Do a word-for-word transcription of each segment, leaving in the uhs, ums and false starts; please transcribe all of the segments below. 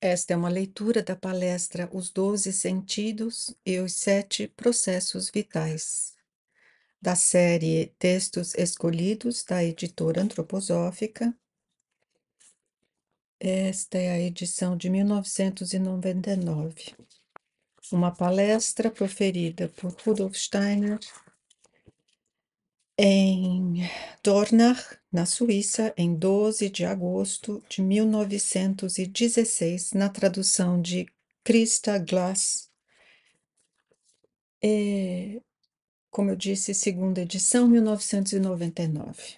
Esta é uma leitura da palestra Os Doze Sentidos e os Sete Processos Vitais, da série Textos Escolhidos da editora antroposófica. Esta é a edição de mil novecentos e noventa e nove. Uma palestra proferida por Rudolf Steiner em Dornach, na Suíça, em doze de agosto de mil novecentos e dezesseis, na tradução de Christa Glass. É, como eu disse, segunda edição, mil novecentos e noventa e nove.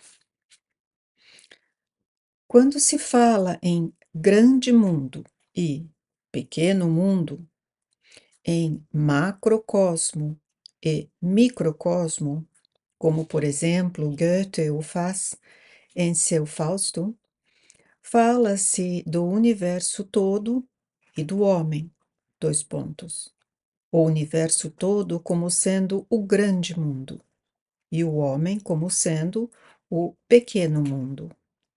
Quando se fala em grande mundo e pequeno mundo, em macrocosmo e microcosmo, como por exemplo Goethe o faz em seu Fausto, fala-se do universo todo e do homem. Dois pontos. O universo todo como sendo o grande mundo e o homem como sendo o pequeno mundo.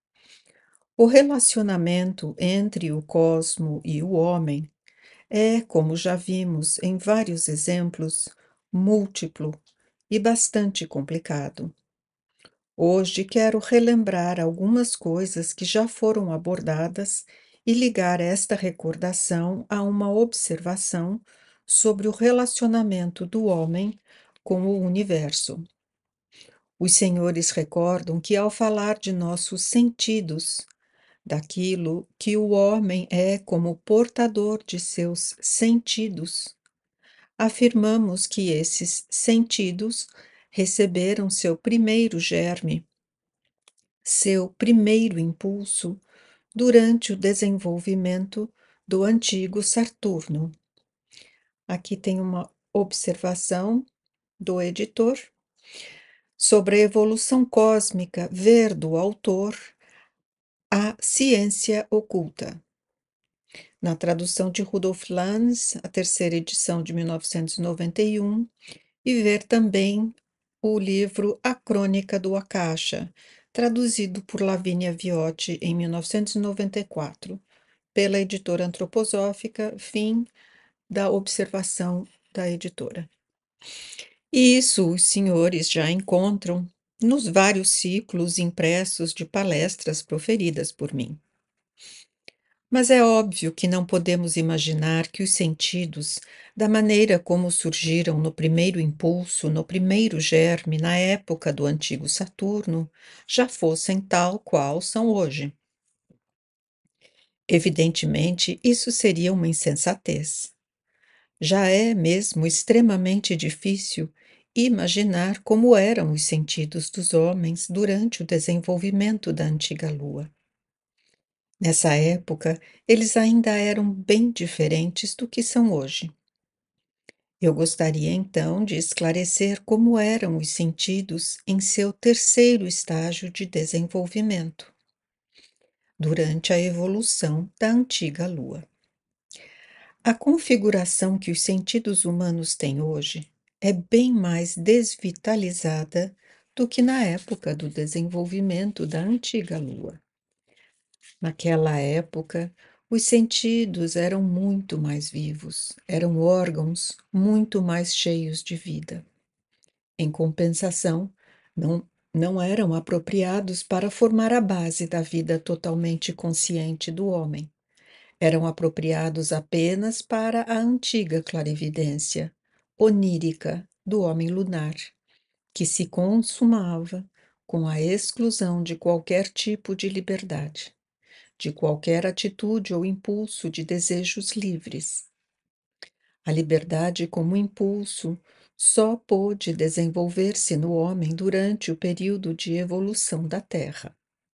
O relacionamento entre o cosmo e o homem é, como já vimos em vários exemplos, múltiplo e bastante complicado. Hoje quero relembrar algumas coisas que já foram abordadas e ligar esta recordação a uma observação sobre o relacionamento do homem com o universo. Os senhores recordam que, ao falar de nossos sentidos, daquilo que o homem é como portador de seus sentidos, afirmamos que esses sentidos receberam seu primeiro germe, seu primeiro impulso, durante o desenvolvimento do antigo Saturno. Aqui tem uma observação do editor sobre a evolução cósmica, ver do autor a ciência oculta. Na tradução de Rudolf Lanz, a terceira edição de mil novecentos e noventa e um, e ver também o livro A Crônica do Akasha, traduzido por Lavínia Viotti em mil novecentos e noventa e quatro, pela editora antroposófica, fim da observação da editora. E isso os senhores já encontram nos vários ciclos impressos de palestras proferidas por mim. Mas é óbvio que não podemos imaginar que os sentidos, da maneira como surgiram no primeiro impulso, no primeiro germe, na época do antigo Saturno, já fossem tal qual são hoje. Evidentemente, isso seria uma insensatez. Já é mesmo extremamente difícil imaginar como eram os sentidos dos homens durante o desenvolvimento da antiga Lua. Nessa época, eles ainda eram bem diferentes do que são hoje. Eu gostaria então de esclarecer como eram os sentidos em seu terceiro estágio de desenvolvimento, durante a evolução da antiga Lua. A configuração que os sentidos humanos têm hoje é bem mais desvitalizada do que na época do desenvolvimento da antiga Lua. Naquela época, os sentidos eram muito mais vivos, eram órgãos muito mais cheios de vida. Em compensação, não, não eram apropriados para formar a base da vida totalmente consciente do homem. Eram apropriados apenas para a antiga clarividência onírica do homem lunar, que se consumava com a exclusão de qualquer tipo de liberdade, de qualquer atitude ou impulso de desejos livres. A liberdade como impulso só pôde desenvolver-se no homem durante o período de evolução da Terra.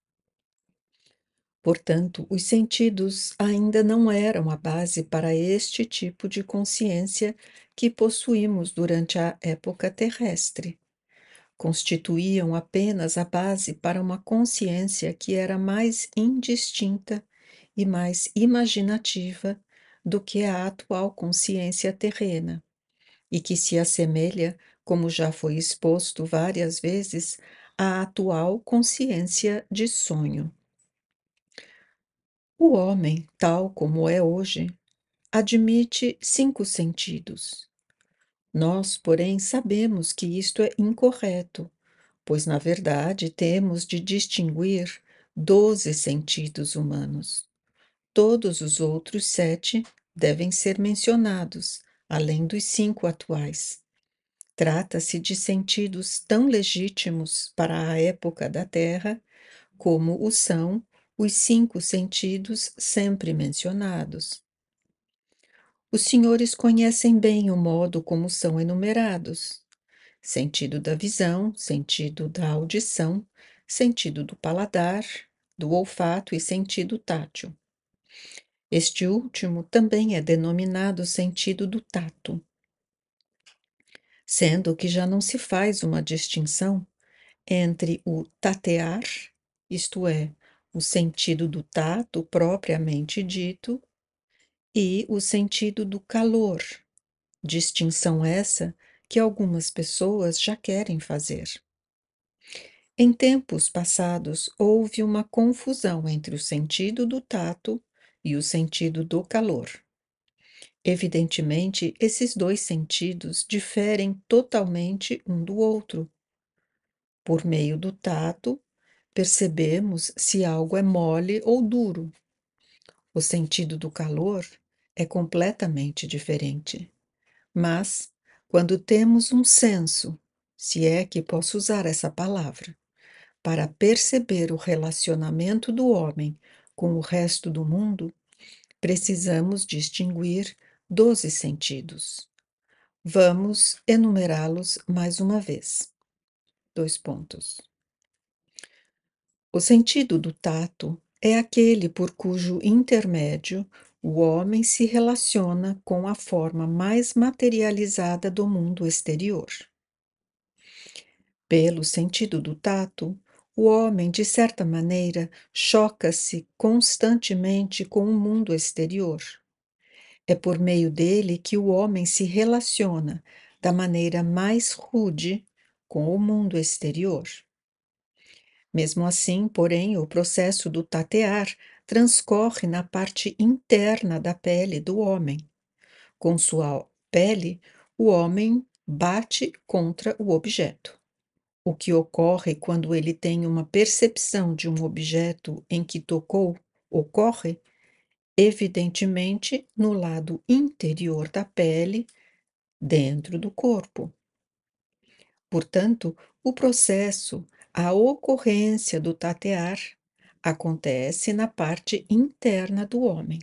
Portanto, os sentidos ainda não eram a base para este tipo de consciência que possuímos durante a época terrestre. Constituíam apenas a base para uma consciência que era mais indistinta e mais imaginativa do que a atual consciência terrena, e que se assemelha, como já foi exposto várias vezes, à atual consciência de sonho. O homem, tal como é hoje, admite cinco sentidos. Nós, porém, sabemos que isto é incorreto, pois, na verdade, temos de distinguir doze sentidos humanos. Todos os outros sete devem ser mencionados, além dos cinco atuais. Trata-se de sentidos tão legítimos para a época da Terra como o são os cinco sentidos sempre mencionados. Os senhores conhecem bem o modo como são enumerados: sentido da visão, sentido da audição, sentido do paladar, do olfato e sentido tátil. Este último também é denominado sentido do tato, sendo que já não se faz uma distinção entre o tatear, isto é, o sentido do tato propriamente dito, e o sentido do calor, distinção essa que algumas pessoas já querem fazer. Em tempos passados, houve uma confusão entre o sentido do tato e o sentido do calor. Evidentemente, esses dois sentidos diferem totalmente um do outro. Por meio do tato, percebemos se algo é mole ou duro. O sentido do calor é completamente diferente. Mas, quando temos um senso, se é que posso usar essa palavra, para perceber o relacionamento do homem com o resto do mundo, precisamos distinguir doze sentidos. Vamos enumerá-los mais uma vez. Dois pontos. O sentido do tato é aquele por cujo intermédio o homem se relaciona com a forma mais materializada do mundo exterior. Pelo sentido do tato, o homem, de certa maneira, choca-se constantemente com o mundo exterior. É por meio dele que o homem se relaciona da maneira mais rude com o mundo exterior. Mesmo assim, porém, o processo do tatear transcorre na parte interna da pele do homem. Com sua pele, o homem bate contra o objeto. O que ocorre quando ele tem uma percepção de um objeto em que tocou, ocorre, evidentemente, no lado interior da pele, dentro do corpo. Portanto, o processo, a ocorrência do tatear, acontece na parte interna do homem.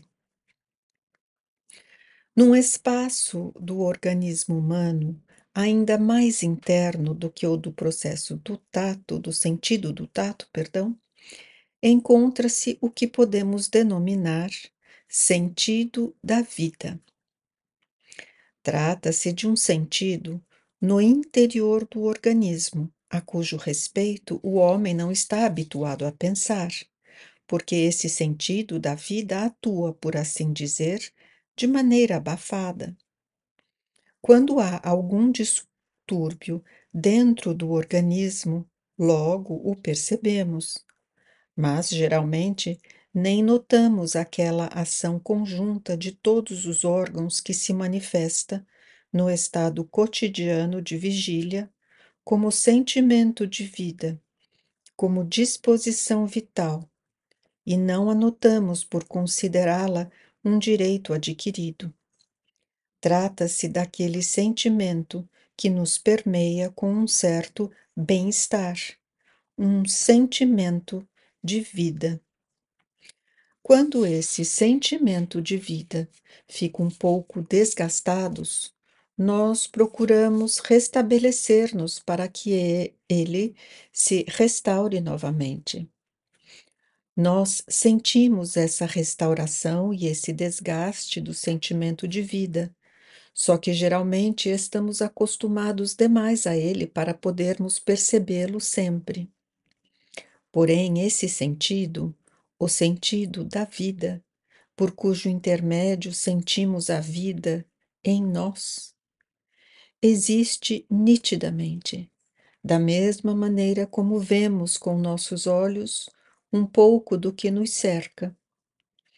Num espaço do organismo humano ainda mais interno do que o do processo do tato, do sentido do tato, perdão, encontra-se o que podemos denominar sentido da vida. Trata-se de um sentido no interior do organismo, a cujo respeito o homem não está habituado a pensar, porque esse sentido da vida atua, por assim dizer, de maneira abafada. Quando há algum distúrbio dentro do organismo, logo o percebemos, mas geralmente nem notamos aquela ação conjunta de todos os órgãos que se manifesta no estado cotidiano de vigília, como sentimento de vida, como disposição vital, e não a notamos por considerá-la um direito adquirido. Trata-se daquele sentimento que nos permeia com um certo bem-estar, um sentimento de vida. Quando esse sentimento de vida fica um pouco desgastados, nós procuramos restabelecer-nos para que ele se restaure novamente. Nós sentimos essa restauração e esse desgaste do sentimento de vida, só que geralmente estamos acostumados demais a ele para podermos percebê-lo sempre. Porém, esse sentido, o sentido da vida, por cujo intermédio sentimos a vida em nós, existe nitidamente, da mesma maneira como vemos com nossos olhos um pouco do que nos cerca.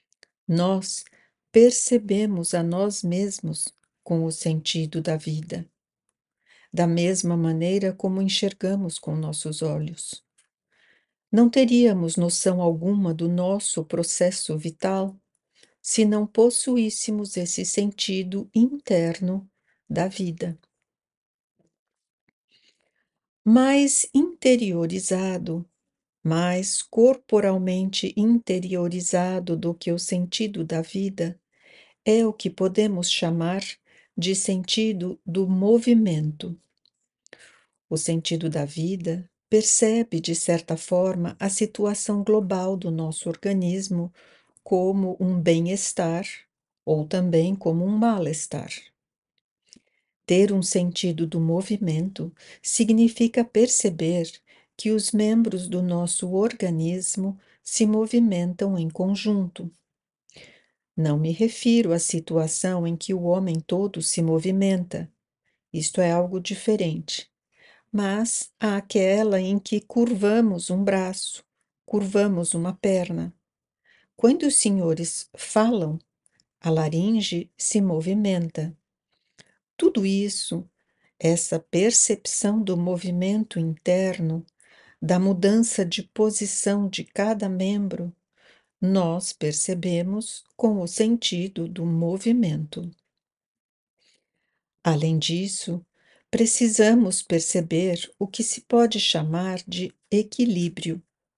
Nós percebemos a nós mesmos com o sentido da vida, da mesma maneira como enxergamos com nossos olhos. Não teríamos noção alguma do nosso processo vital se não possuíssemos esse sentido interno da vida. Mais interiorizado, mais corporalmente interiorizado do que o sentido da vida, é o que podemos chamar de sentido do movimento. O sentido da vida percebe, de certa forma, a situação global do nosso organismo como um bem-estar ou também como um mal-estar. Ter um sentido do movimento significa perceber que os membros do nosso organismo se movimentam em conjunto. Não me refiro à situação em que o homem todo se movimenta, isto é algo diferente, mas àquela em que curvamos um braço, curvamos uma perna. Quando os senhores falam, a laringe se movimenta. Tudo isso, essa percepção do movimento interno, da mudança de posição de cada membro, nós percebemos com o sentido do movimento. Além disso, precisamos perceber o que se pode chamar de equilíbrio.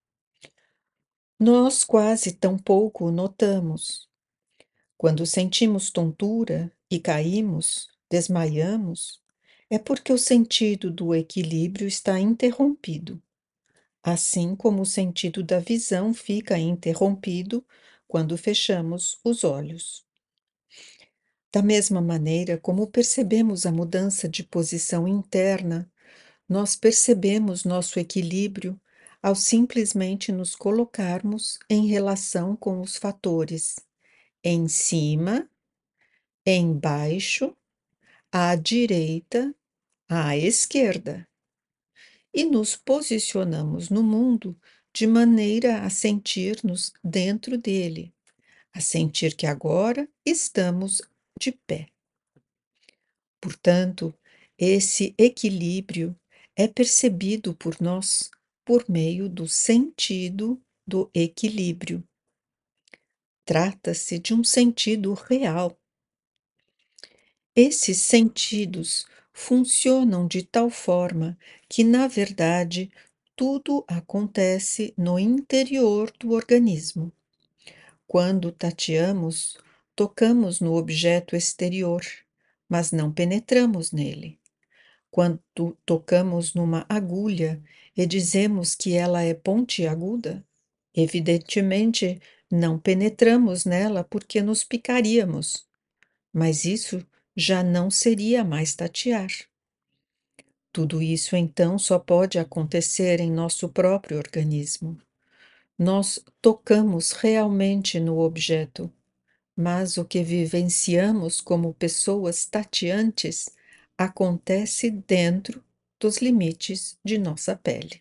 Nós quase tão pouco o notamos. Quando sentimos tontura e caímos, desmaiamos, é porque o sentido do equilíbrio está interrompido, assim como o sentido da visão fica interrompido quando fechamos os olhos. Da mesma maneira como percebemos a mudança de posição interna, nós percebemos nosso equilíbrio ao simplesmente nos colocarmos em relação com os fatores em cima, embaixo, à direita, à esquerda, e nos posicionamos no mundo de maneira a sentir-nos dentro dele, a sentir que agora estamos de pé. Portanto, esse equilíbrio é percebido por nós por meio do sentido do equilíbrio. Trata-se de um sentido real. Esses sentidos funcionam de tal forma que, na verdade, tudo acontece no interior do organismo. Quando tateamos, tocamos no objeto exterior, mas não penetramos nele. Quando tocamos numa agulha e dizemos que ela é pontiaguda, evidentemente não penetramos nela porque nos picaríamos, mas isso já não seria mais tatear. Tudo isso então só pode acontecer em nosso próprio organismo. Nós tocamos realmente no objeto, mas o que vivenciamos como pessoas tateantes acontece dentro dos limites de nossa pele.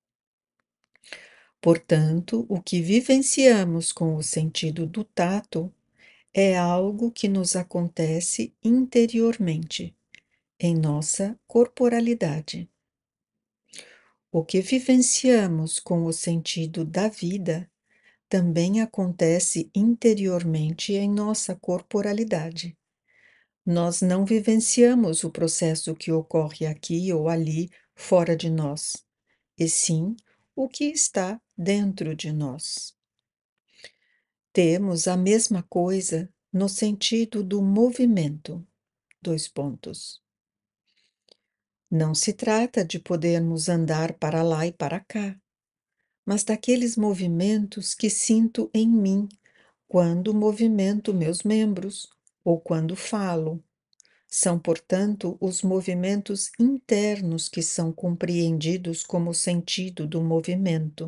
Portanto, o que vivenciamos com o sentido do tato é algo que nos acontece interiormente, em nossa corporalidade. O que vivenciamos com o sentido da vida também acontece interiormente em nossa corporalidade. Nós não vivenciamos o processo que ocorre aqui ou ali fora de nós, e sim o que está dentro de nós. Temos a mesma coisa no sentido do movimento. Dois pontos. Não se trata de podermos andar para lá e para cá, mas daqueles movimentos que sinto em mim quando movimento meus membros ou quando falo. São, portanto, os movimentos internos que são compreendidos como sentido do movimento.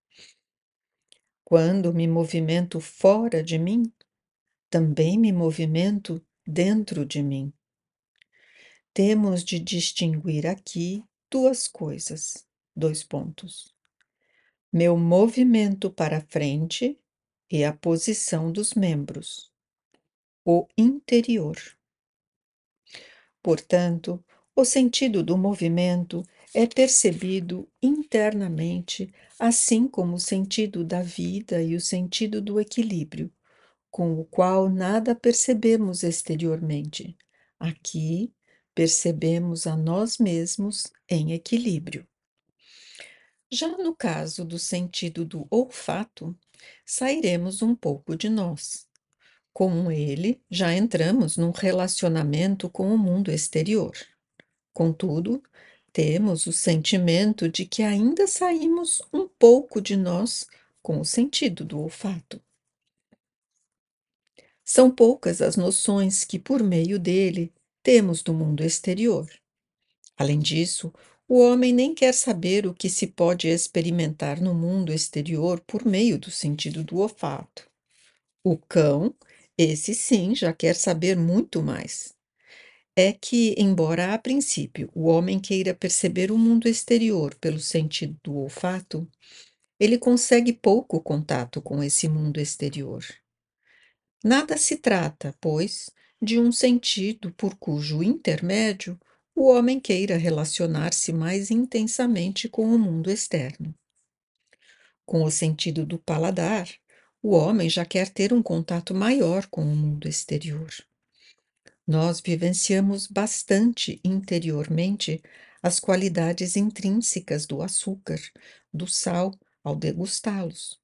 Quando me movimento fora de mim, também me movimento dentro de mim. Temos de distinguir aqui duas coisas, dois pontos. Meu movimento para frente e a posição dos membros, o interior. Portanto, o sentido do movimento é percebido internamente, assim como o sentido da vida e o sentido do equilíbrio, com o qual nada percebemos exteriormente. Aqui, percebemos a nós mesmos em equilíbrio. Já no caso do sentido do olfato, sairemos um pouco de nós. Com ele, já entramos num relacionamento com o mundo exterior. Contudo, temos o sentimento de que ainda saímos um pouco de nós com o sentido do olfato. São poucas as noções que, por meio dele, temos do mundo exterior. Além disso, o homem nem quer saber o que se pode experimentar no mundo exterior por meio do sentido do olfato. O cão, esse sim, já quer saber muito mais. É que, embora a princípio o homem queira perceber o mundo exterior pelo sentido do olfato, ele consegue pouco contato com esse mundo exterior. Nada se trata, pois, de um sentido por cujo intermédio o homem queira relacionar-se mais intensamente com o mundo externo. Com o sentido do paladar, o homem já quer ter um contato maior com o mundo exterior. Nós vivenciamos bastante interiormente as qualidades intrínsecas do açúcar, do sal, ao degustá-los.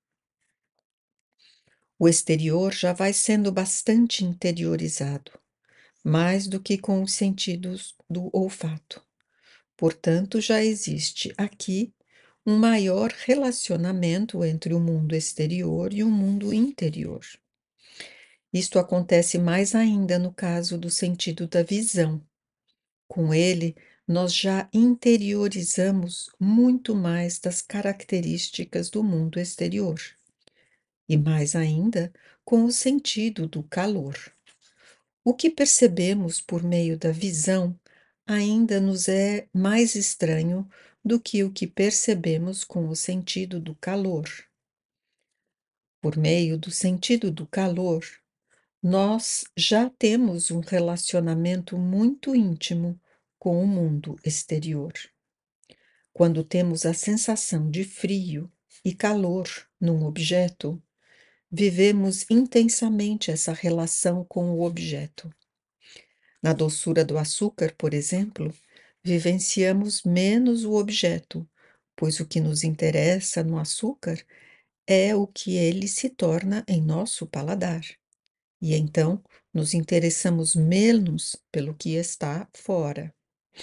O exterior já vai sendo bastante interiorizado, mais do que com os sentidos do olfato. Portanto, já existe aqui um maior relacionamento entre o mundo exterior e o mundo interior. Isto acontece mais ainda no caso do sentido da visão. Com ele, nós já interiorizamos muito mais das características do mundo exterior, e mais ainda com o sentido do calor. O que percebemos por meio da visão ainda nos é mais estranho do que o que percebemos com o sentido do calor. Por meio do sentido do calor, nós já temos um relacionamento muito íntimo com o mundo exterior. Quando temos a sensação de frio e calor num objeto, vivemos intensamente essa relação com o objeto. Na doçura do açúcar, por exemplo, vivenciamos menos o objeto, pois o que nos interessa no açúcar é o que ele se torna em nosso paladar, e então nos interessamos menos pelo que está fora.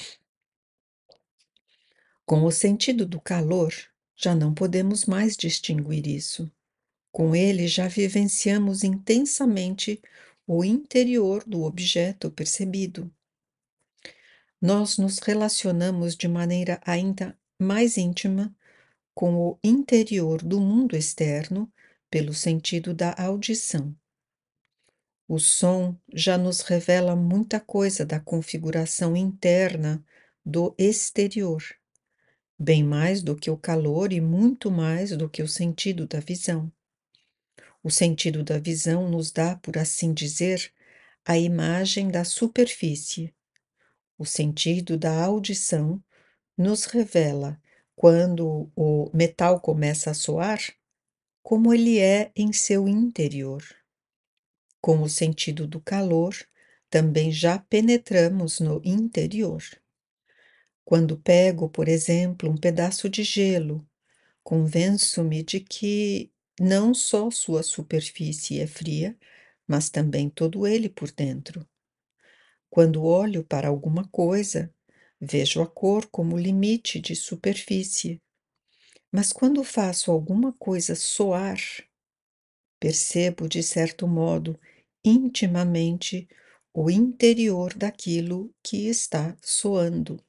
Com o sentido do calor, já não podemos mais distinguir isso. Com ele, já vivenciamos intensamente o interior do objeto percebido. Nós nos relacionamos de maneira ainda mais íntima com o interior do mundo externo pelo sentido da audição. O som já nos revela muita coisa da configuração interna do exterior, bem mais do que o calor e muito mais do que o sentido da visão. O sentido da visão nos dá, por assim dizer, a imagem da superfície. O sentido da audição nos revela, quando o metal começa a soar, como ele é em seu interior. Com o sentido do calor, também já penetramos no interior. Quando pego, por exemplo, um pedaço de gelo, convenço-me de que não só sua superfície é fria, mas também todo ele por dentro. Quando olho para alguma coisa, vejo a cor como limite de superfície, mas quando faço alguma coisa soar, percebo, de certo modo, intimamente, o interior daquilo que está soando.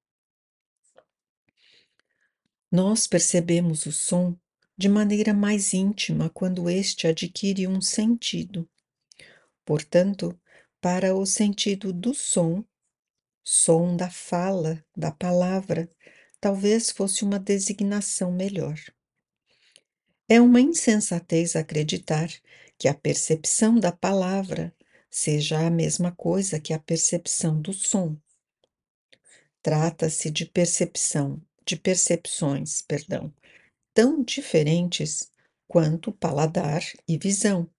Nós percebemos o som de maneira mais íntima quando este adquire um sentido. Portanto, para o sentido do som, som da fala, da palavra, talvez fosse uma designação melhor. É uma insensatez acreditar que a percepção da palavra seja a mesma coisa que a percepção do som. Trata-se de percepção, de percepções, perdão, tão diferentes quanto paladar e visão.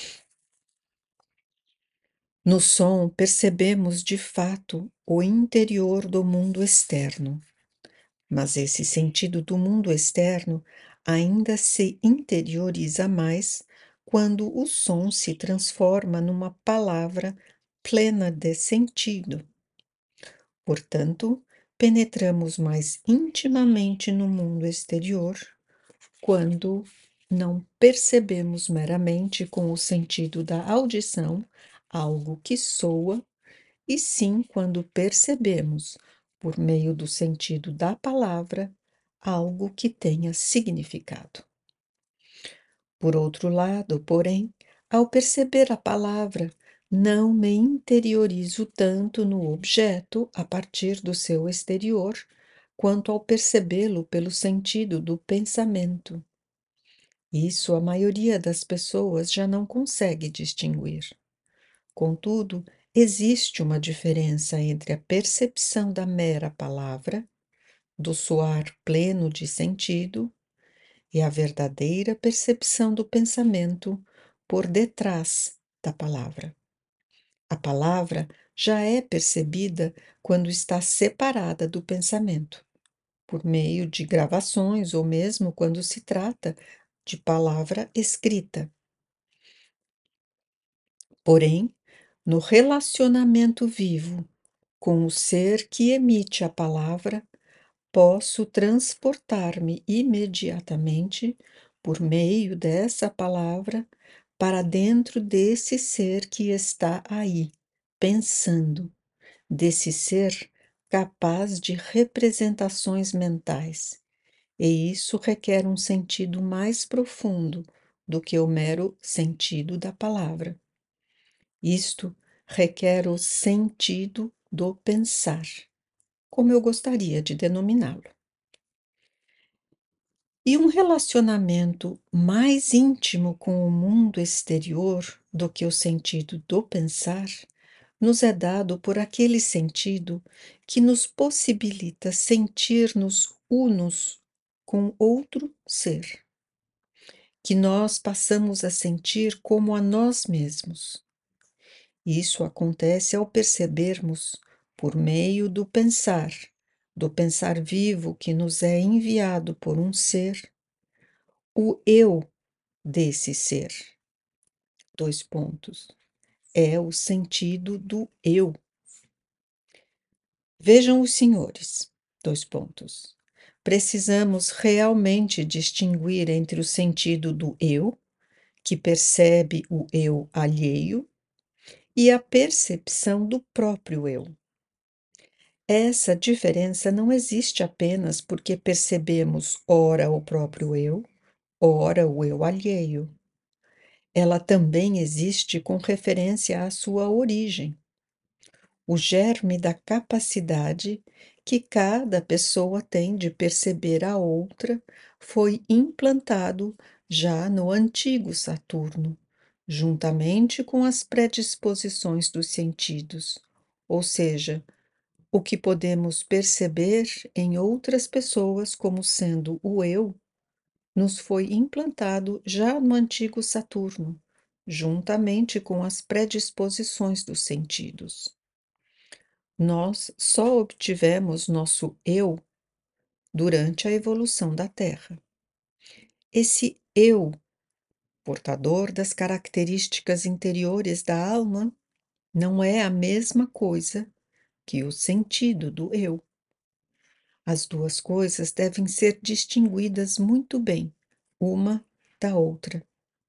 No som, percebemos de fato o interior do mundo externo, mas esse sentido do mundo externo ainda se interioriza mais quando o som se transforma numa palavra plena de sentido. Portanto, penetramos mais intimamente no mundo exterior quando não percebemos meramente com o sentido da audição algo que soa, e sim quando percebemos, por meio do sentido da palavra, algo que tenha significado. Por outro lado, porém, ao perceber a palavra, não me interiorizo tanto no objeto a partir do seu exterior, quanto ao percebê-lo pelo sentido do pensamento. Isso a maioria das pessoas já não consegue distinguir. Contudo, existe uma diferença entre a percepção da mera palavra, do soar pleno de sentido, e a verdadeira percepção do pensamento por detrás da palavra. A palavra já é percebida quando está separada do pensamento, por meio de gravações ou mesmo quando se trata de palavra escrita. Porém, no relacionamento vivo com o ser que emite a palavra, posso transportar-me imediatamente, por meio dessa palavra, para dentro desse ser que está aí, pensando, desse ser capaz de representações mentais. E isso requer um sentido mais profundo do que o mero sentido da palavra. Isto requer o sentido do pensar, como eu gostaria de denominá-lo. E um relacionamento mais íntimo com o mundo exterior do que o sentido do pensar nos é dado por aquele sentido que nos possibilita sentir-nos unos com outro ser, que nós passamos a sentir como a nós mesmos. Isso acontece ao percebermos, por meio do pensar, do pensar vivo que nos é enviado por um ser, o eu desse ser. Dois pontos. É o sentido do eu. Vejam os senhores. Dois pontos. Precisamos realmente distinguir entre o sentido do eu, que percebe o eu alheio, e a percepção do próprio eu. Essa diferença não existe apenas porque percebemos ora o próprio eu, ora o eu alheio. Ela também existe com referência à sua origem, o germe da capacidade que cada pessoa tem de perceber a outra foi implantado já no antigo Saturno, juntamente com as predisposições dos sentidos, ou seja, o que podemos perceber em outras pessoas como sendo o eu, nos foi implantado já no antigo Saturno, juntamente com as predisposições dos sentidos. Nós só obtivemos nosso eu durante a evolução da Terra. Esse eu, portador das características interiores da alma, não é a mesma coisa que o sentido do eu. As duas coisas devem ser distinguidas muito bem, uma da outra.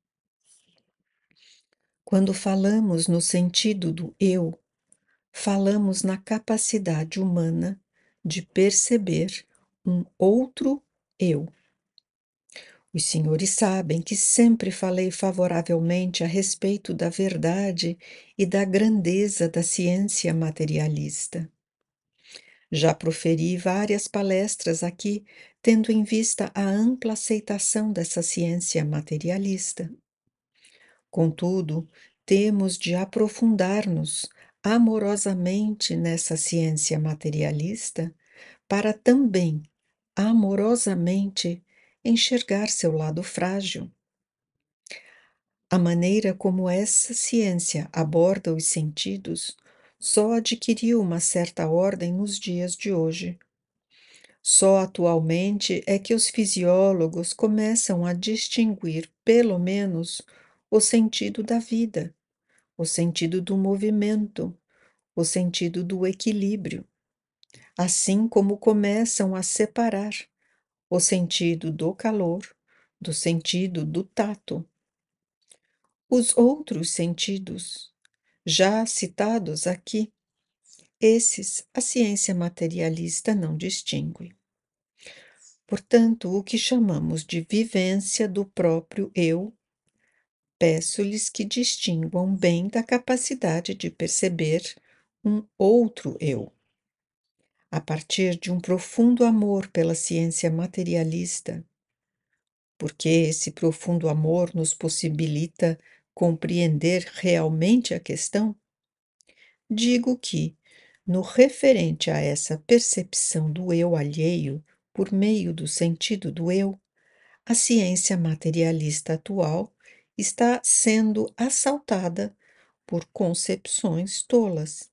Quando falamos no sentido do eu, falamos na capacidade humana de perceber um outro eu. Os senhores sabem que sempre falei favoravelmente a respeito da verdade e da grandeza da ciência materialista. Já proferi várias palestras aqui tendo em vista a ampla aceitação dessa ciência materialista. Contudo, temos de aprofundar-nos amorosamente nessa ciência materialista para também, amorosamente, enxergar seu lado frágil. A maneira como essa ciência aborda os sentidos só adquiriu uma certa ordem nos dias de hoje. Só atualmente é que os fisiólogos começam a distinguir, pelo menos, o sentido da vida, o sentido do movimento, o sentido do equilíbrio, assim como começam a separar o sentido do calor do sentido do tato. Os outros sentidos, já citados aqui, esses a ciência materialista não distingue. Portanto, o que chamamos de vivência do próprio eu, peço-lhes que distinguam bem da capacidade de perceber um outro eu. A partir de um profundo amor pela ciência materialista, porque esse profundo amor nos possibilita compreender realmente a questão, digo que, no referente a essa percepção do eu alheio por meio do sentido do eu, a ciência materialista atual está sendo assaltada por concepções tolas.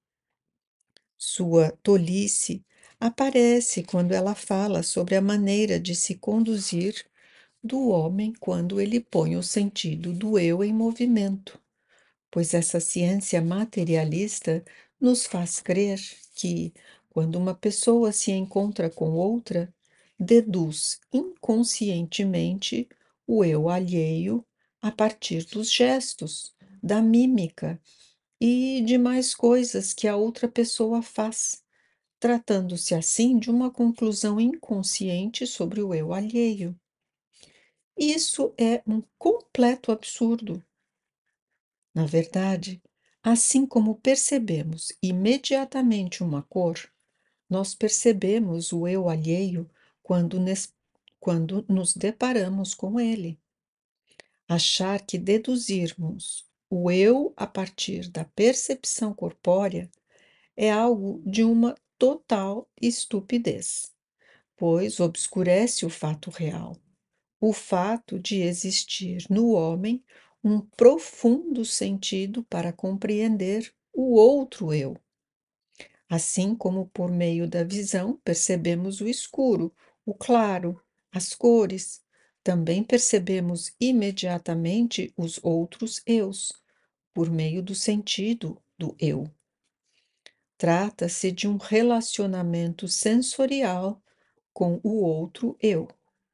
Sua tolice aparece quando ela fala sobre a maneira de se conduzir do homem quando ele põe o sentido do eu em movimento, pois essa ciência materialista nos faz crer que, quando uma pessoa se encontra com outra, deduz inconscientemente o eu alheio a partir dos gestos, da mímica e de mais coisas que a outra pessoa faz, tratando-se assim de uma conclusão inconsciente sobre o eu alheio. Isso é um completo absurdo. Na verdade, assim como percebemos imediatamente uma cor, nós percebemos o eu alheio quando, nes- quando nos deparamos com ele. Achar que deduzirmos o eu a partir da percepção corpórea é algo de uma total estupidez, pois obscurece o fato real, o fato de existir no homem um profundo sentido para compreender o outro eu. Assim como por meio da visão percebemos o escuro, o claro, as cores, também percebemos imediatamente os outros eus, por meio do sentido do eu. Trata-se de um relacionamento sensorial com o outro eu.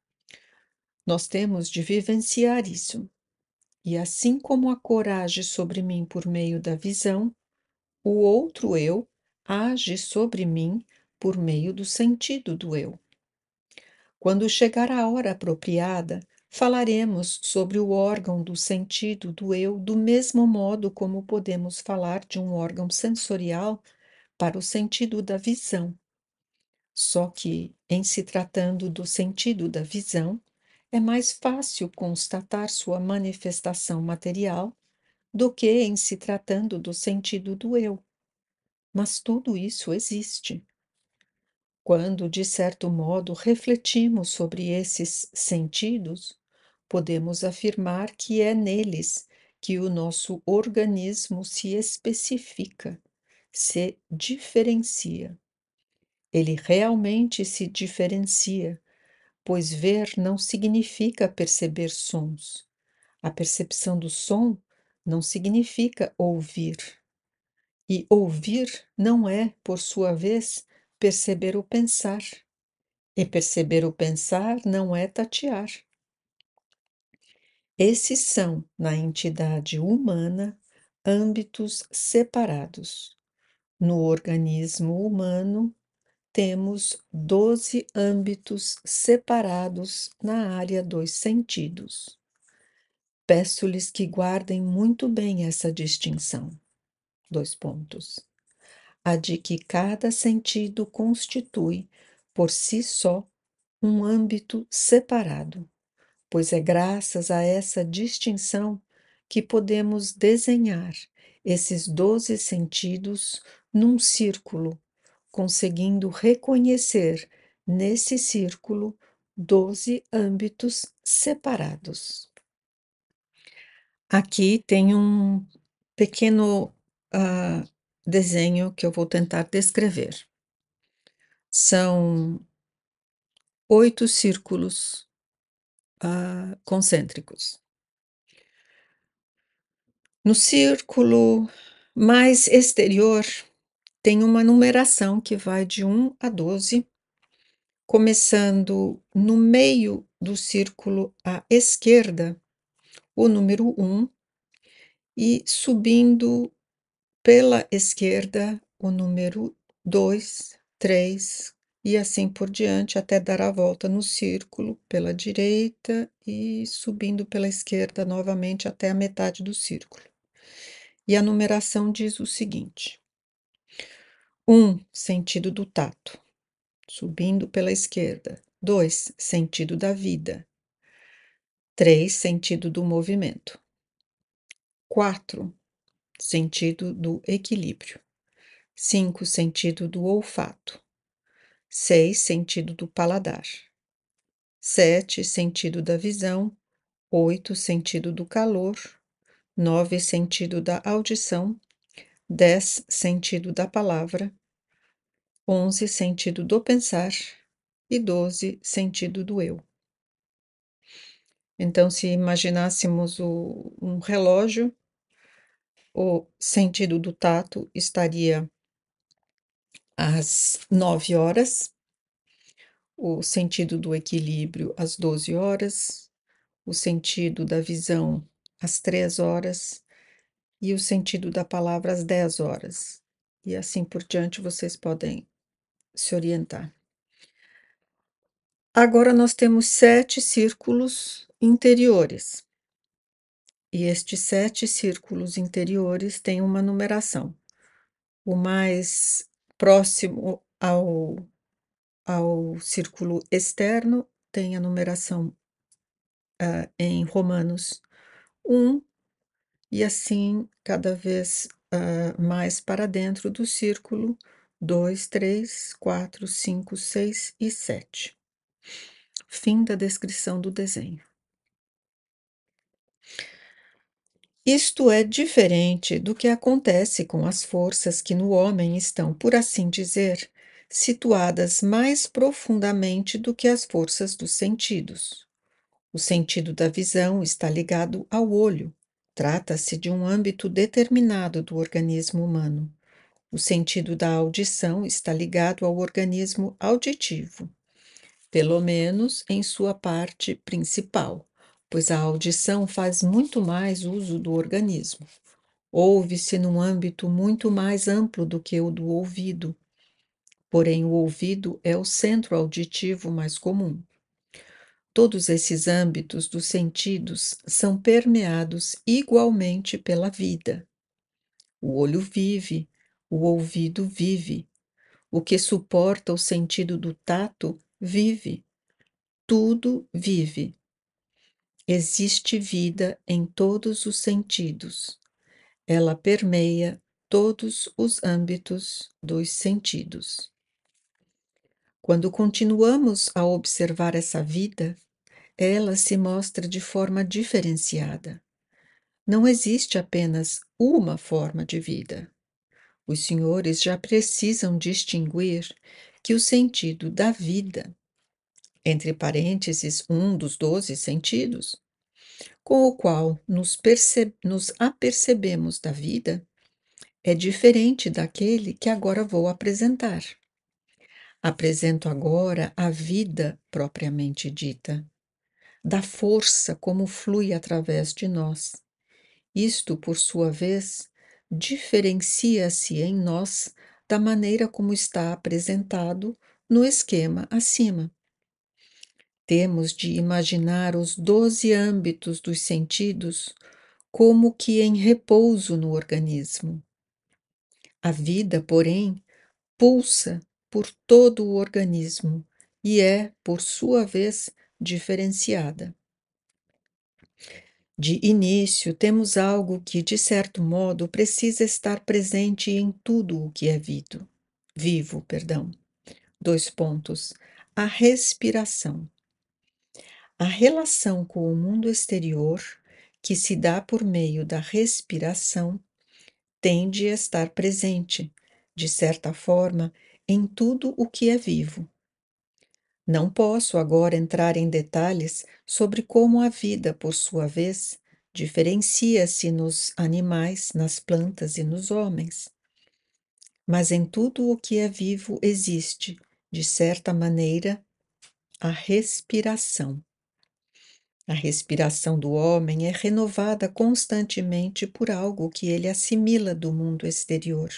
Nós temos de vivenciar isso. E assim como a cor age sobre mim por meio da visão, o outro eu age sobre mim por meio do sentido do eu. Quando chegar a hora apropriada, falaremos sobre o órgão do sentido do eu do mesmo modo como podemos falar de um órgão sensorial para o sentido da visão. Só que, em se tratando do sentido da visão, é mais fácil constatar sua manifestação material do que em se tratando do sentido do eu. Mas tudo isso existe. Quando, de certo modo, refletimos sobre esses sentidos, podemos afirmar que é neles que o nosso organismo se especifica, se diferencia. Ele realmente se diferencia, pois ver não significa perceber sons. A percepção do som não significa ouvir. E ouvir não é, por sua vez, perceber o pensar. E perceber o pensar não é tatear. Esses são, na entidade humana, âmbitos separados. No organismo humano, temos doze âmbitos separados na área dos sentidos. Peço-lhes que guardem muito bem essa distinção. Dois pontos. A de que cada sentido constitui, por si só, um âmbito separado, pois é graças a essa distinção que podemos desenhar esses doze sentidos num círculo, conseguindo reconhecer nesse círculo doze âmbitos separados. Aqui tem um pequeno ah, desenho que eu vou tentar descrever. São oito círculos ah, concêntricos. No círculo mais exterior, tem uma numeração que vai de um a doze, começando no meio do círculo à esquerda, o número um, e subindo pela esquerda o número dois, três e assim por diante, até dar a volta no círculo pela direita e subindo pela esquerda novamente até a metade do círculo. E a numeração diz o seguinte: um, sentido do tato, subindo pela esquerda. dois, sentido da vida. três, sentido do movimento. quatro, sentido do equilíbrio. cinco, sentido do olfato. seis, sentido do paladar. sete, sentido da visão. oito, sentido do calor. nove, sentido da audição. dez, sentido da palavra. onze, sentido do pensar. E doze, sentido do eu. Então, se imaginássemos o, um relógio, o sentido do tato estaria às nove horas, o sentido do equilíbrio às doze horas, o sentido da visão às três horas e o sentido da palavra às dez horas. E assim por diante vocês podem se orientar. Agora nós temos sete círculos interiores. E estes sete círculos interiores têm uma numeração. O mais próximo ao, ao círculo externo tem a numeração uh, em romanos um, e assim cada vez uh, mais para dentro do círculo dois, três, quatro, cinco, seis e sete. Fim da descrição do desenho. Isto é diferente do que acontece com as forças que no homem estão, por assim dizer, situadas mais profundamente do que as forças dos sentidos. O sentido da visão está ligado ao olho. Trata-se de um âmbito determinado do organismo humano. O sentido da audição está ligado ao organismo auditivo, pelo menos em sua parte principal, pois a audição faz muito mais uso do organismo. Ouve-se num âmbito muito mais amplo do que o do ouvido, porém o ouvido é o centro auditivo mais comum. Todos esses âmbitos dos sentidos são permeados igualmente pela vida. O olho vive, o ouvido vive, o que suporta o sentido do tato vive, tudo vive. Existe vida em todos os sentidos. Ela permeia todos os âmbitos dos sentidos. Quando continuamos a observar essa vida, ela se mostra de forma diferenciada. Não existe apenas uma forma de vida. Os senhores já precisam distinguir que o sentido da vida, entre parênteses, um dos doze sentidos, com o qual nos, perce- nos apercebemos da vida, é diferente daquele que agora vou apresentar. Apresento agora a vida propriamente dita, da força como flui através de nós. Isto, por sua vez, diferencia-se em nós da maneira como está apresentado no esquema acima. Temos de imaginar os doze âmbitos dos sentidos como que em repouso no organismo. A vida, porém, pulsa por todo o organismo e é, por sua vez, diferenciada. De início, temos algo que, de certo modo, precisa estar presente em tudo o que é vivo. Vivo, perdão. Dois pontos. A respiração. A relação com o mundo exterior, que se dá por meio da respiração, tende a estar presente, de certa forma, em tudo o que é vivo. Não posso agora entrar em detalhes sobre como a vida, por sua vez, diferencia-se nos animais, nas plantas e nos homens. Mas em tudo o que é vivo existe, de certa maneira, a respiração. A respiração do homem é renovada constantemente por algo que ele assimila do mundo exterior.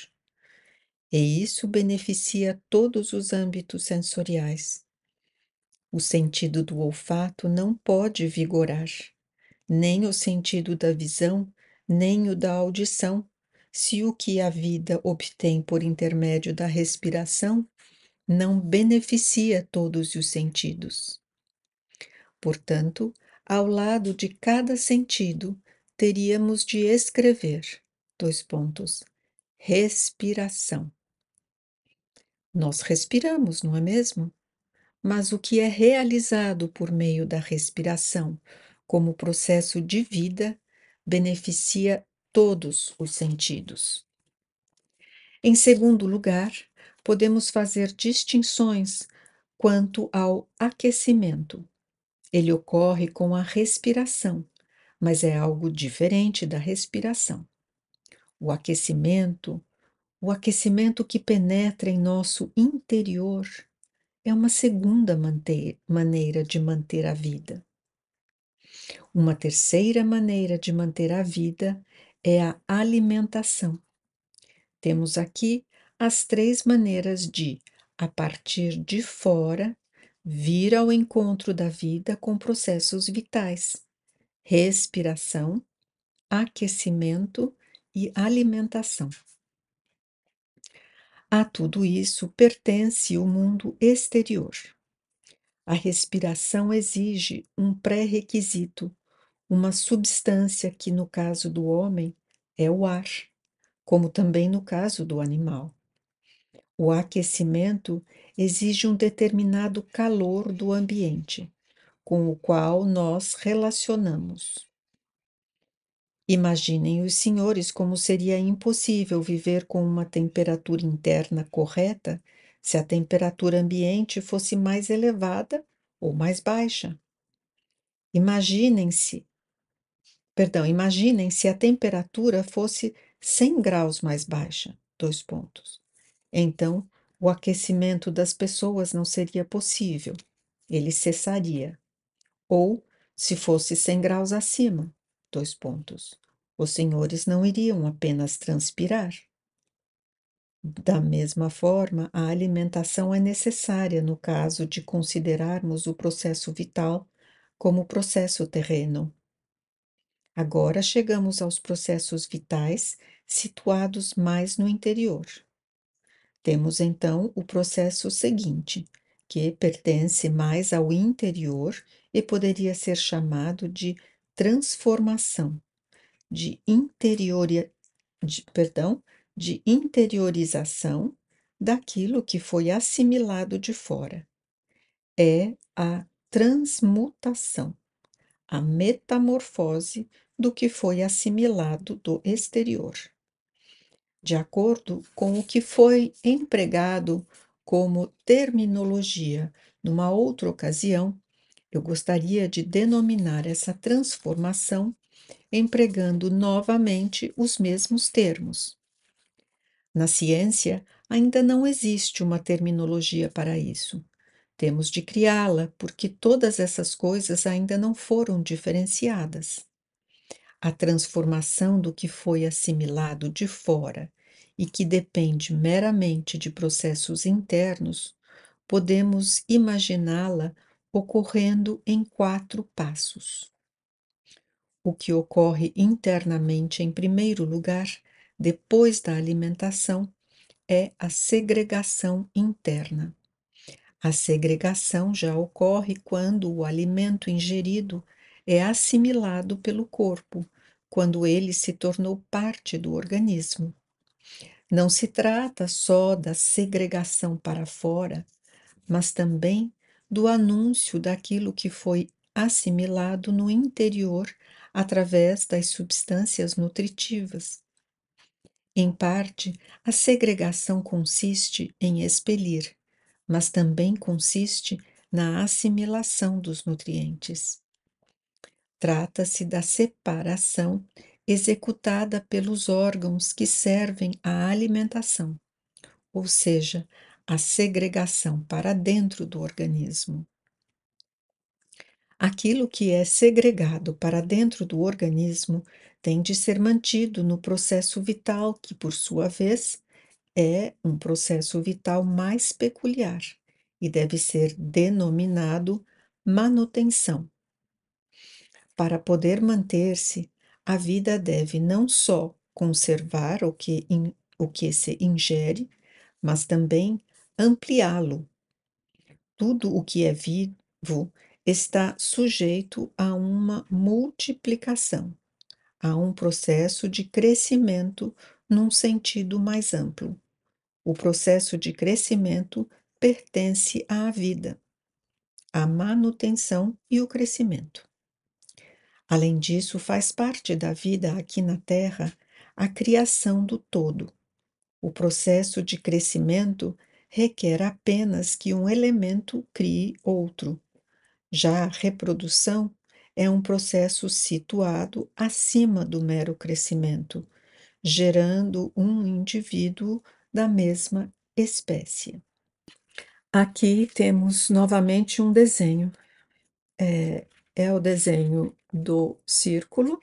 E isso beneficia todos os âmbitos sensoriais. O sentido do olfato não pode vigorar, nem o sentido da visão, nem o da audição, se o que a vida obtém por intermédio da respiração não beneficia todos os sentidos. Portanto, ao lado de cada sentido, teríamos de escrever, dois pontos, respiração. Nós respiramos, não é mesmo? Mas o que é realizado por meio da respiração, como processo de vida, beneficia todos os sentidos. Em segundo lugar, podemos fazer distinções quanto ao aquecimento. Ele ocorre com a respiração, mas é algo diferente da respiração. O aquecimento, o aquecimento que penetra em nosso interior, é uma segunda manter, maneira de manter a vida. Uma terceira maneira de manter a vida é a alimentação. Temos aqui as três maneiras de, a partir de fora, vir ao encontro da vida com processos vitais: respiração, aquecimento e alimentação. A tudo isso pertence o mundo exterior. A respiração exige um pré-requisito, uma substância que, no caso do homem, é o ar, como também no caso do animal. O aquecimento exige um determinado calor do ambiente, com o qual nós relacionamos. Imaginem os senhores como seria impossível viver com uma temperatura interna correta se a temperatura ambiente fosse mais elevada ou mais baixa. Imaginem-se, perdão, imaginem se a temperatura fosse cem graus mais baixa, dois pontos. Então, o aquecimento das pessoas não seria possível, ele cessaria. Ou, se fosse cem graus acima, dois pontos. Os senhores não iriam apenas transpirar. Da mesma forma, a alimentação é necessária no caso de considerarmos o processo vital como processo terreno. Agora chegamos aos processos vitais situados mais no interior. Temos então o processo seguinte, que pertence mais ao interior e poderia ser chamado de transformação, de interioria, de, perdão, de interiorização daquilo que foi assimilado de fora. É a transmutação, a metamorfose do que foi assimilado do exterior. De acordo com o que foi empregado como terminologia numa outra ocasião, eu gostaria de denominar essa transformação empregando novamente os mesmos termos. Na ciência, ainda não existe uma terminologia para isso. Temos de criá-la, porque todas essas coisas ainda não foram diferenciadas. A transformação do que foi assimilado de fora e que depende meramente de processos internos, podemos imaginá-la ocorrendo em quatro passos. O que ocorre internamente, em primeiro lugar, depois da alimentação, é a segregação interna. A segregação já ocorre quando o alimento ingerido é assimilado pelo corpo, quando ele se tornou parte do organismo. Não se trata só da segregação para fora, mas também do anúncio daquilo que foi assimilado no interior através das substâncias nutritivas. Em parte, a segregação consiste em expelir, mas também consiste na assimilação dos nutrientes. Trata-se da separação executada pelos órgãos que servem à alimentação, ou seja, a segregação para dentro do organismo. Aquilo que é segregado para dentro do organismo tem de ser mantido no processo vital, que, por sua vez, é um processo vital mais peculiar e deve ser denominado manutenção. Para poder manter-se, a vida deve não só conservar o que, in, o que se ingere, mas também ampliá-lo. Tudo o que é vivo está sujeito a uma multiplicação, a um processo de crescimento num sentido mais amplo. O processo de crescimento pertence à vida, à manutenção e o crescimento. Além disso, faz parte da vida aqui na Terra a criação do todo. O processo de crescimento requer apenas que um elemento crie outro. Já a reprodução é um processo situado acima do mero crescimento, gerando um indivíduo da mesma espécie. Aqui temos novamente um desenho. É, é o desenho do círculo,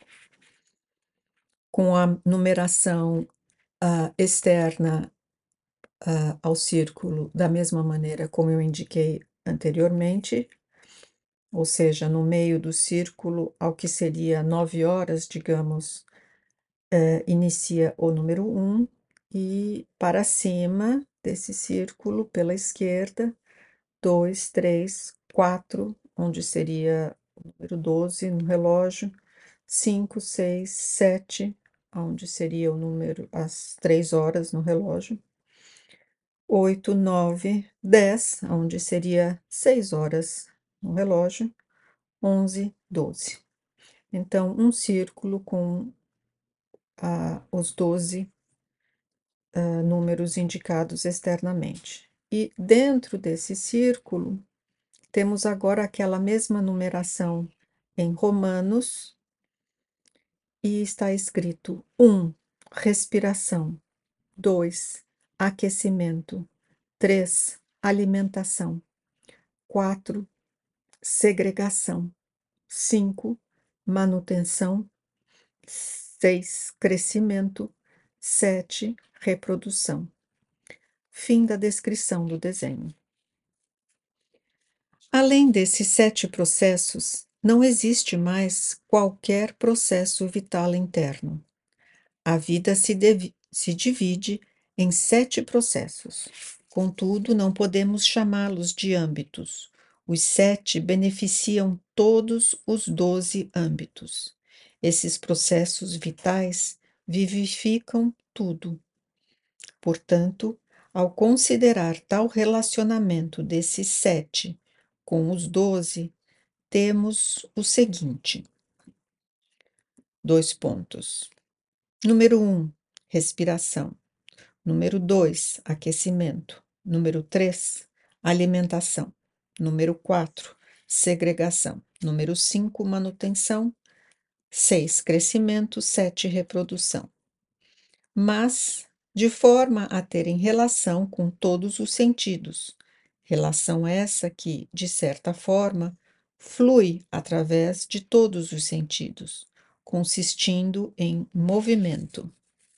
com a numeração uh, externa uh, ao círculo, da mesma maneira como eu indiquei anteriormente, ou seja, no meio do círculo, ao que seria nove horas, digamos, uh, inicia o número um, e para cima desse círculo, pela esquerda, dois, três, quatro, onde seria o número doze no relógio, cinco, seis, sete, onde seria o número, as três horas no relógio, oito, nove, dez, onde seria seis horas no relógio, onze, doze. Então, um círculo com ah, os doze ah, números indicados externamente. E dentro desse círculo, temos agora aquela mesma numeração em romanos e está escrito um, respiração, dois, aquecimento, três, alimentação, quatro, segregação, cinco, manutenção, seis, crescimento, sete, reprodução. Fim da descrição do desenho. Além desses sete processos, não existe mais qualquer processo vital interno. A vida se, devi- se divide em sete processos. Contudo, não podemos chamá-los de âmbitos. Os sete beneficiam todos os doze âmbitos. Esses processos vitais vivificam tudo. Portanto, ao considerar tal relacionamento desses sete com os doze, temos o seguinte: dois pontos. Número um, respiração. Número dois, aquecimento. Número três, alimentação. Número quatro, segregação. Número cinco, manutenção. seis, crescimento. sete, reprodução. Mas de forma a terem relação com todos os sentidos. Relação essa que, de certa forma, flui através de todos os sentidos, consistindo em movimento.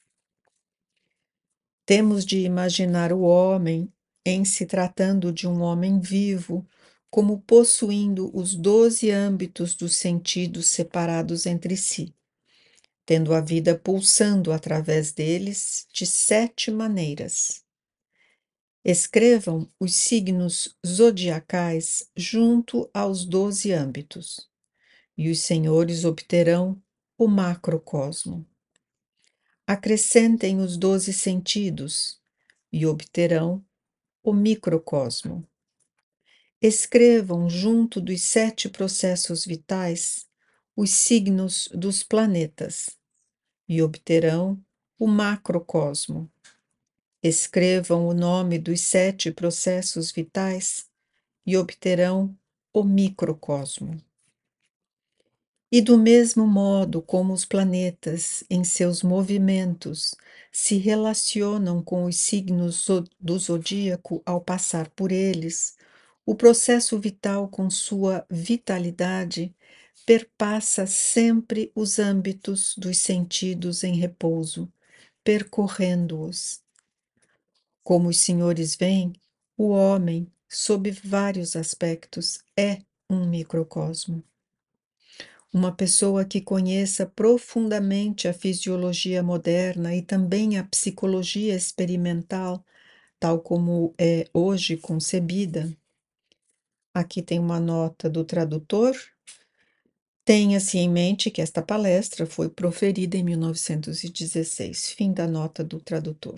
Temos de imaginar o homem, em se tratando de um homem vivo, como possuindo os doze âmbitos dos sentidos separados entre si, tendo a vida pulsando através deles de sete maneiras. Escrevam os signos zodiacais junto aos doze âmbitos, e os senhores obterão o macrocosmo. Acrescentem os doze sentidos e obterão o microcosmo. Escrevam junto dos sete processos vitais os signos dos planetas e obterão o macrocosmo. Escrevam o nome dos sete processos vitais e obterão o microcosmo. E do mesmo modo como os planetas, em seus movimentos, se relacionam com os signos do zodíaco ao passar por eles, o processo vital, com sua vitalidade, perpassa sempre os âmbitos dos sentidos em repouso, percorrendo-os. Como os senhores veem, o homem, sob vários aspectos, é um microcosmo. Uma pessoa que conheça profundamente a fisiologia moderna e também a psicologia experimental, tal como é hoje concebida. Aqui tem uma nota do tradutor. Tenha-se em mente que esta palestra foi proferida em mil novecentos e dezesseis. Fim da nota do tradutor.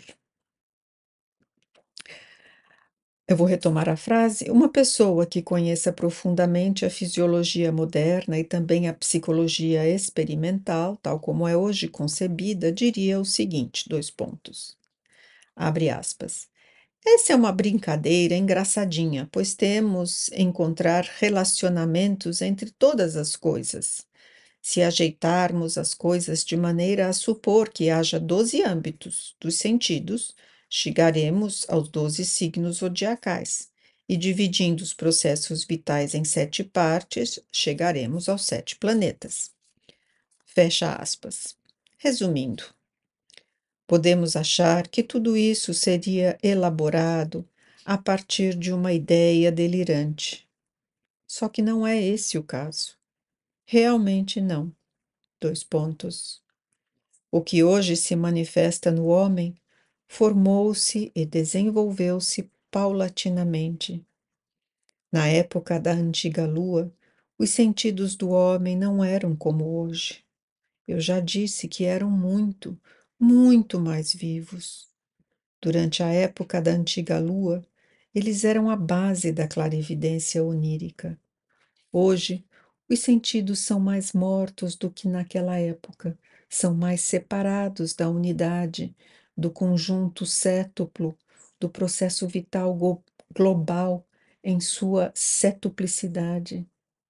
Eu vou retomar a frase. Uma pessoa que conheça profundamente a fisiologia moderna e também a psicologia experimental, tal como é hoje concebida, diria o seguinte, dois pontos. Abre aspas. Essa é uma brincadeira engraçadinha, pois temos encontrar relacionamentos entre todas as coisas. Se ajeitarmos as coisas de maneira a supor que haja doze âmbitos dos sentidos, chegaremos aos doze signos zodiacais, e dividindo os processos vitais em sete partes, chegaremos aos sete planetas. Fecha aspas. Resumindo, podemos achar que tudo isso seria elaborado a partir de uma ideia delirante. Só que não é esse o caso. Realmente não. Dois pontos. O que hoje se manifesta no homem formou-se e desenvolveu-se paulatinamente. Na época da antiga lua, os sentidos do homem não eram como hoje. Eu já disse que eram muito, muito mais vivos. Durante a época da antiga lua, eles eram a base da clarividência onírica. Hoje, os sentidos são mais mortos do que naquela época, são mais separados da unidade, do conjunto cétuplo, do processo vital global em sua cetuplicidade.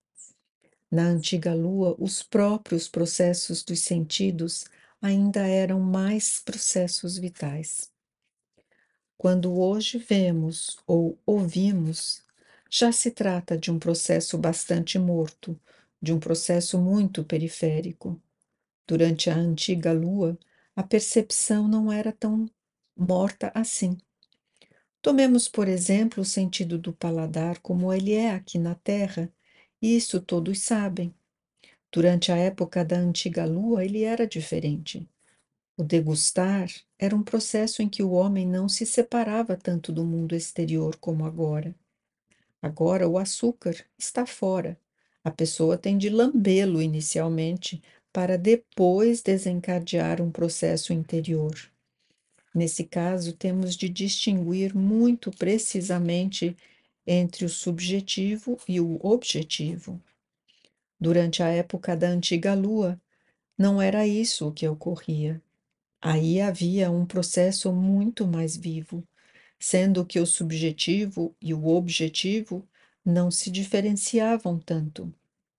Na antiga lua, os próprios processos dos sentidos ainda eram mais processos vitais. Quando hoje vemos ou ouvimos, já se trata de um processo bastante morto, de um processo muito periférico. Durante a antiga lua, a percepção não era tão morta assim. Tomemos, por exemplo, o sentido do paladar como ele é aqui na Terra, e isso todos sabem. Durante a época da antiga lua, ele era diferente. O degustar era um processo em que o homem não se separava tanto do mundo exterior como agora. Agora o açúcar está fora. A pessoa tem de lambê-lo inicialmente para depois desencadear um processo interior. Nesse caso, temos de distinguir muito precisamente entre o subjetivo e o objetivo. Durante a época da antiga lua, não era isso o que ocorria. Aí havia um processo muito mais vivo, sendo que o subjetivo e o objetivo não se diferenciavam tanto.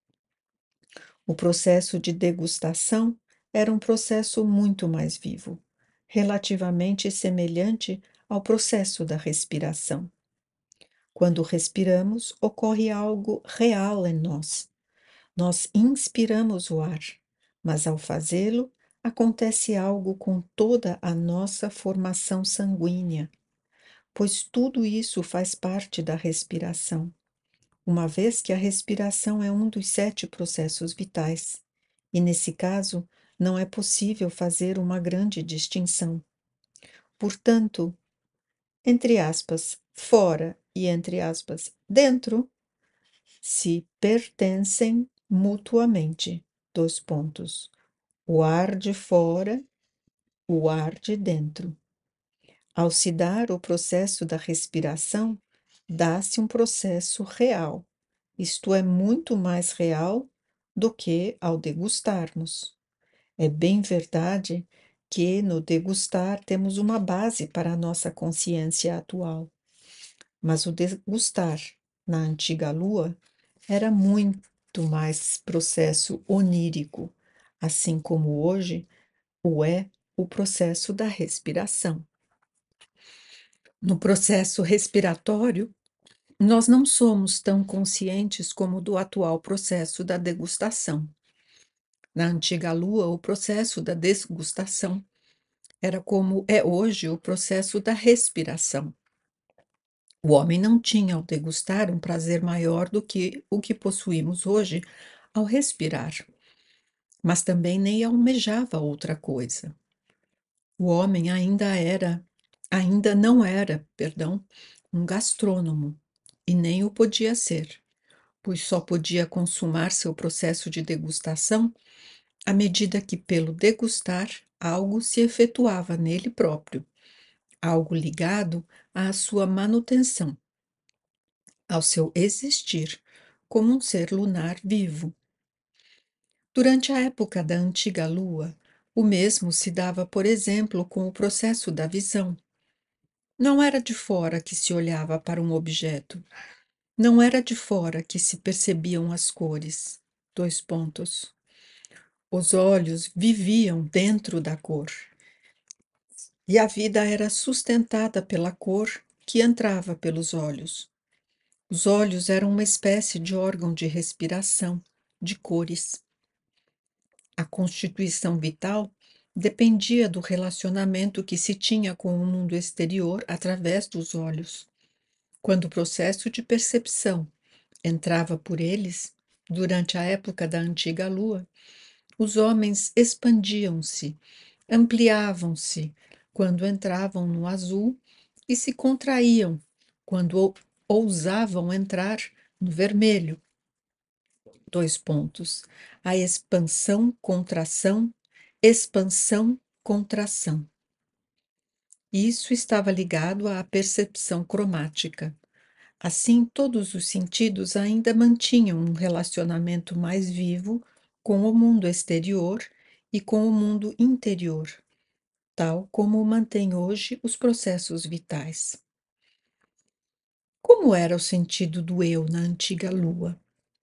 O processo de degustação era um processo muito mais vivo, relativamente semelhante ao processo da respiração. Quando respiramos, ocorre algo real em nós. Nós inspiramos o ar, mas ao fazê-lo, acontece algo com toda a nossa formação sanguínea, pois tudo isso faz parte da respiração, uma vez que a respiração é um dos sete processos vitais, e nesse caso não é possível fazer uma grande distinção. Portanto, entre aspas, fora e entre aspas, dentro, se pertencem mutuamente. Dois pontos. O ar de fora, o ar de dentro. Ao se dar o processo da respiração, dá-se um processo real, isto é, muito mais real do que ao degustarmos. É bem verdade que no degustar temos uma base para a nossa consciência atual, mas o degustar na antiga lua era muito mais processo onírico, assim como hoje o é o processo da respiração. No processo respiratório, nós não somos tão conscientes como do atual processo da degustação. Na antiga lua, o processo da degustação era como é hoje o processo da respiração. O homem não tinha ao degustar um prazer maior do que o que possuímos hoje ao respirar, mas também nem almejava outra coisa. O homem ainda era, ainda não era, perdão, um gastrônomo, e nem o podia ser, pois só podia consumar seu processo de degustação à medida que, pelo degustar, algo se efetuava nele próprio, algo ligado à sua manutenção, ao seu existir, como um ser lunar vivo. Durante a época da antiga lua, o mesmo se dava, por exemplo, com o processo da visão. Não era de fora que se olhava para um objeto, não era de fora que se percebiam as cores. Dois pontos. Os olhos viviam dentro da cor, e a vida era sustentada pela cor que entrava pelos olhos. Os olhos eram uma espécie de órgão de respiração, de cores. A constituição vital dependia do relacionamento que se tinha com o mundo exterior através dos olhos. Quando o processo de percepção entrava por eles, durante a época da antiga lua, os homens expandiam-se, ampliavam-se quando entravam no azul e se contraíam quando ousavam entrar no vermelho. Dois pontos. A expansão, contração, expansão, contração. Isso estava ligado à percepção cromática. Assim, todos os sentidos ainda mantinham um relacionamento mais vivo com o mundo exterior e com o mundo interior, tal como mantém hoje os processos vitais. Como era o sentido do eu na antiga lua?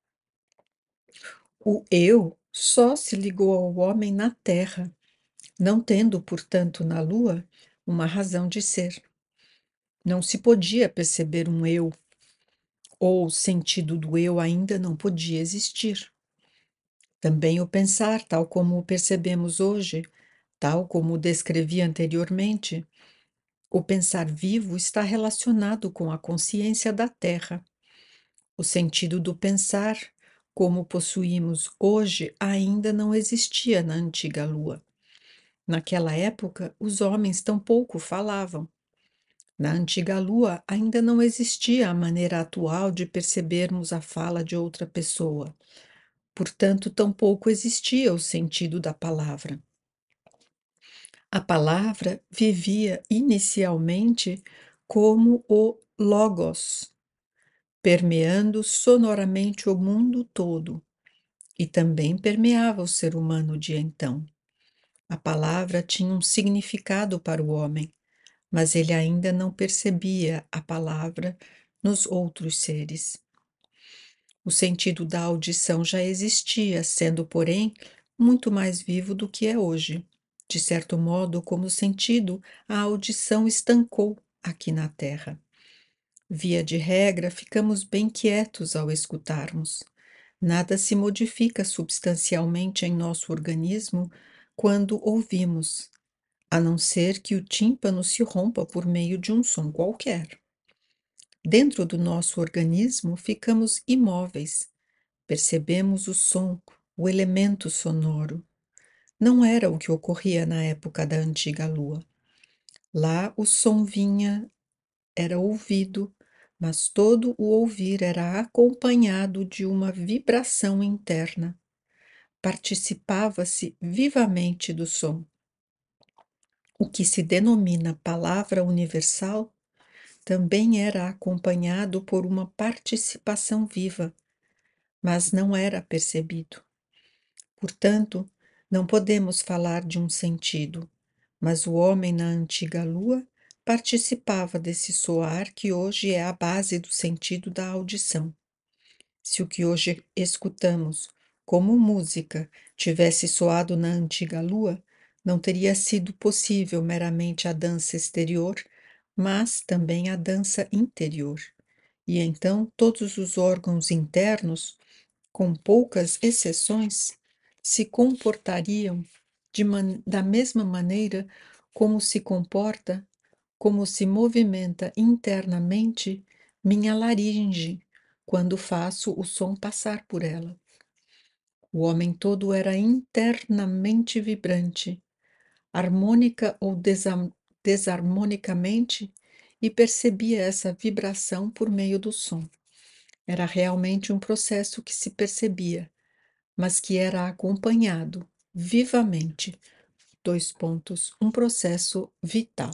O eu só se ligou ao homem na terra, não tendo, portanto, na lua uma razão de ser. Não se podia perceber um eu, ou o sentido do eu ainda não podia existir. Também o pensar, tal como o percebemos hoje, tal como o descrevi anteriormente, o pensar vivo está relacionado com a consciência da Terra. O sentido do pensar, como possuímos hoje, ainda não existia na antiga Lua. Naquela época, os homens tampouco falavam. Na antiga Lua, ainda não existia a maneira atual de percebermos a fala de outra pessoa. Portanto, tampouco existia o sentido da palavra. A palavra vivia inicialmente como o Logos, permeando sonoramente o mundo todo, e também permeava o ser humano de então. A palavra tinha um significado para o homem, mas ele ainda não percebia a palavra nos outros seres. O sentido da audição já existia, sendo, porém, muito mais vivo do que é hoje. De certo modo, como sentido, a audição estancou aqui na Terra. Via de regra, ficamos bem quietos ao escutarmos. Nada se modifica substancialmente em nosso organismo quando ouvimos, a não ser que o tímpano se rompa por meio de um som qualquer. Dentro do nosso organismo, ficamos imóveis. Percebemos o som, o elemento sonoro. Não era o que ocorria na época da antiga lua. Lá o som vinha era ouvido, mas todo o ouvir era acompanhado de uma vibração interna. Participava-se vivamente do som. O que se denomina palavra universal também era acompanhado por uma participação viva, mas não era percebido. Portanto, não podemos falar de um sentido, mas o homem na antiga lua participava desse soar que hoje é a base do sentido da audição. Se o que hoje escutamos como música tivesse soado na antiga lua, não teria sido possível meramente a dança exterior, mas também a dança interior. E então todos os órgãos internos, com poucas exceções, se comportariam de man- da mesma maneira como se comporta, como se movimenta internamente minha laringe quando faço o som passar por ela. O homem todo era internamente vibrante, harmônica ou desam- desarmonicamente, e percebia essa vibração por meio do som. Era realmente um processo que se percebia, mas que era acompanhado vivamente. Dois pontos, um processo vital.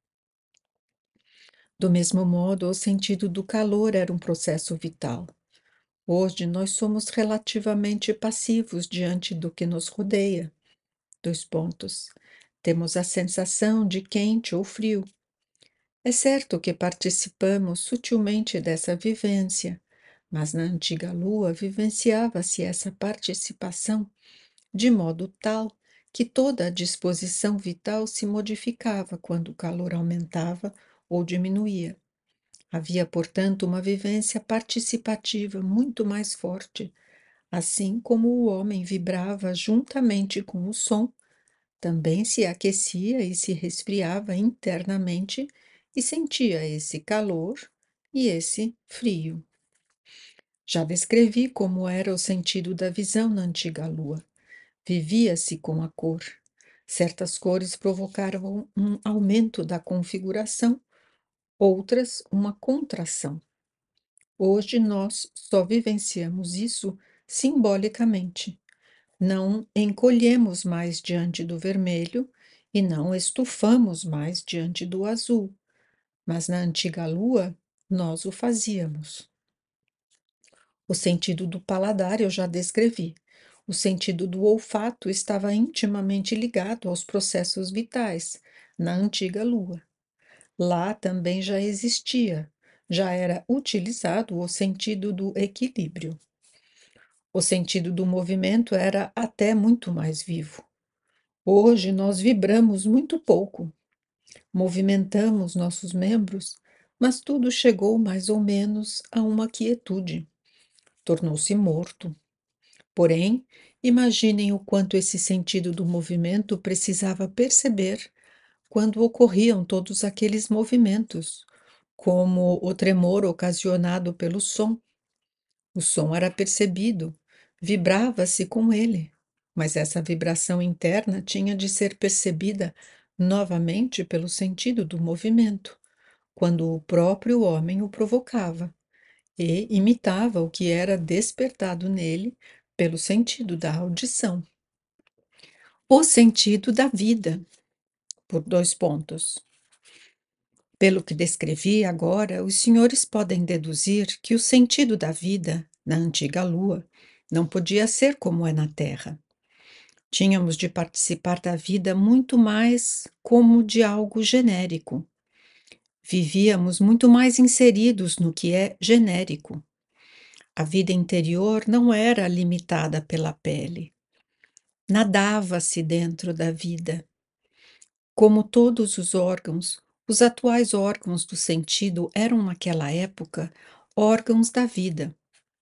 Do mesmo modo, o sentido do calor era um processo vital. Hoje nós somos relativamente passivos diante do que nos rodeia. Dois pontos. Temos a sensação de quente ou frio. É certo que participamos sutilmente dessa vivência, mas na antiga lua vivenciava-se essa participação de modo tal que toda a disposição vital se modificava quando o calor aumentava ou diminuía. Havia, portanto, uma vivência participativa muito mais forte, assim como o homem vibrava juntamente com o som, também se aquecia e se resfriava internamente e sentia esse calor e esse frio. Já descrevi como era o sentido da visão na antiga lua. Vivia-se com a cor. Certas cores provocaram um aumento da configuração, outras uma contração. Hoje nós só vivenciamos isso simbolicamente. Não encolhemos mais diante do vermelho e não estufamos mais diante do azul, mas na antiga lua nós o fazíamos. O sentido do paladar eu já descrevi. O sentido do olfato estava intimamente ligado aos processos vitais, na antiga lua. Lá também já existia, já era utilizado o sentido do equilíbrio. O sentido do movimento era até muito mais vivo. Hoje nós vibramos muito pouco, movimentamos nossos membros, mas tudo chegou mais ou menos a uma quietude. Tornou-se morto. Porém, imaginem o quanto esse sentido do movimento precisava perceber quando ocorriam todos aqueles movimentos, como o tremor ocasionado pelo som. O som era percebido, vibrava-se com ele, mas essa vibração interna tinha de ser percebida novamente pelo sentido do movimento, quando o próprio homem o provocava e imitava o que era despertado nele pelo sentido da audição. O sentido da vida, por dois pontos. Pelo que descrevi agora, os senhores podem deduzir que o sentido da vida, na antiga lua, não podia ser como é na Terra. Tínhamos de participar da vida muito mais como de algo genérico. Vivíamos muito mais inseridos no que é genérico. A vida interior não era limitada pela pele. Nadava-se dentro da vida. Como todos os órgãos, os atuais órgãos do sentido eram, naquela época, órgãos da vida.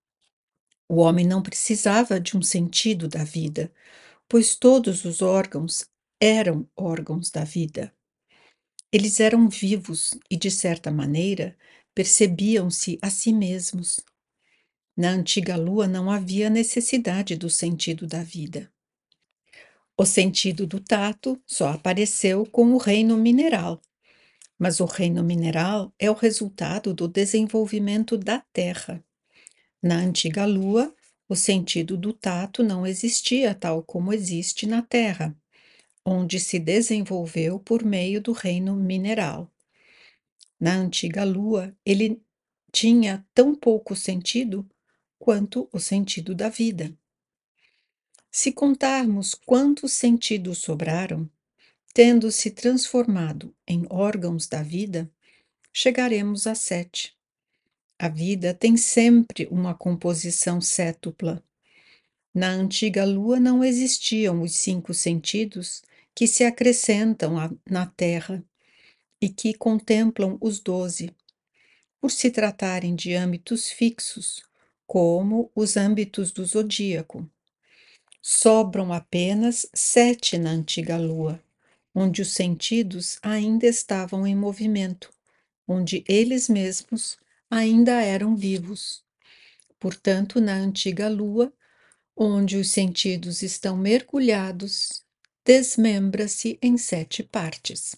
O homem não precisava de um sentido da vida, pois todos os órgãos eram órgãos da vida. Eles eram vivos e, de certa maneira, percebiam-se a si mesmos. Na antiga lua não havia necessidade do sentido da vida. O sentido do tato só apareceu com o reino mineral. Mas o reino mineral é o resultado do desenvolvimento da Terra. Na antiga Lua, o sentido do tato não existia tal como existe na Terra, onde se desenvolveu por meio do reino mineral. Na antiga Lua, ele tinha tão pouco sentido quanto o sentido da vida. Se contarmos quantos sentidos sobraram, tendo se transformado em órgãos da vida, chegaremos a sete. A vida tem sempre uma composição sétupla. Na antiga Lua não existiam os cinco sentidos que se acrescentam a, na Terra e que contemplam os doze, por se tratarem de âmbitos fixos, como os âmbitos do zodíaco. Sobram apenas sete na antiga Lua, onde os sentidos ainda estavam em movimento, onde eles mesmos ainda eram vivos. Portanto, na antiga Lua, onde os sentidos estão mergulhados, desmembra-se em sete partes.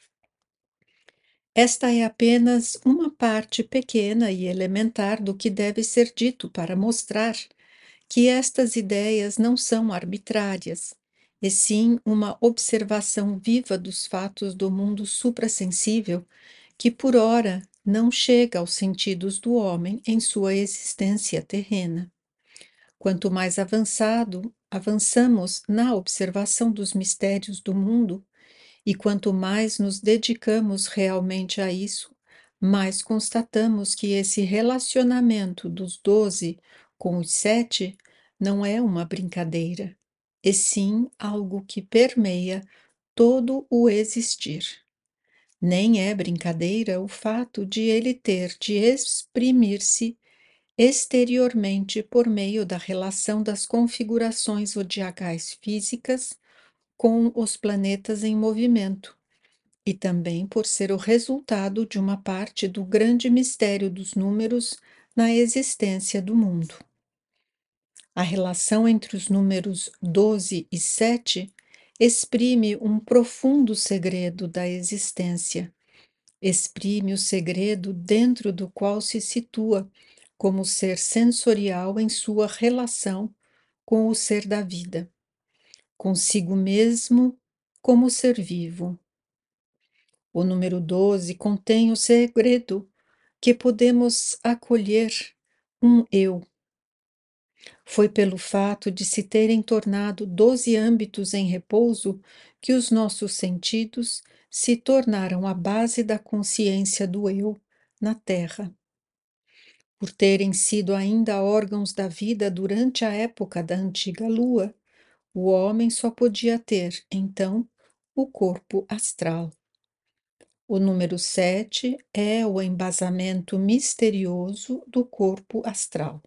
Esta é apenas uma parte pequena e elementar do que deve ser dito para mostrar que estas ideias não são arbitrárias, e sim uma observação viva dos fatos do mundo suprassensível, que por ora não chega aos sentidos do homem em sua existência terrena. Quanto mais avançado avançamos na observação dos mistérios do mundo, e quanto mais nos dedicamos realmente a isso, mais constatamos que esse relacionamento dos doze com os sete não é uma brincadeira, e sim algo que permeia todo o existir. Nem é brincadeira o fato de ele ter de exprimir-se exteriormente por meio da relação das configurações zodiacais físicas com os planetas em movimento, e também por ser o resultado de uma parte do grande mistério dos números na existência do mundo. A relação entre os números doze e sete exprime um profundo segredo da existência, exprime o segredo dentro do qual se situa como ser sensorial em sua relação com o ser da vida, consigo mesmo como ser vivo. O número doze contém o segredo que podemos acolher um eu. Foi pelo fato de se terem tornado doze âmbitos em repouso que os nossos sentidos se tornaram a base da consciência do eu na Terra. Por terem sido ainda órgãos da vida durante a época da antiga Lua, o homem só podia ter, então, o corpo astral. O número sete é o embasamento misterioso do corpo astral,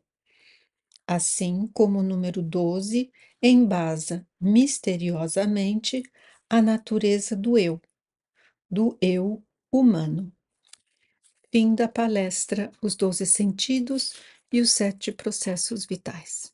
assim como o número doze embasa misteriosamente a natureza do eu, do eu humano. Fim da palestra Os Doze Sentidos e os Sete Processos Vitais.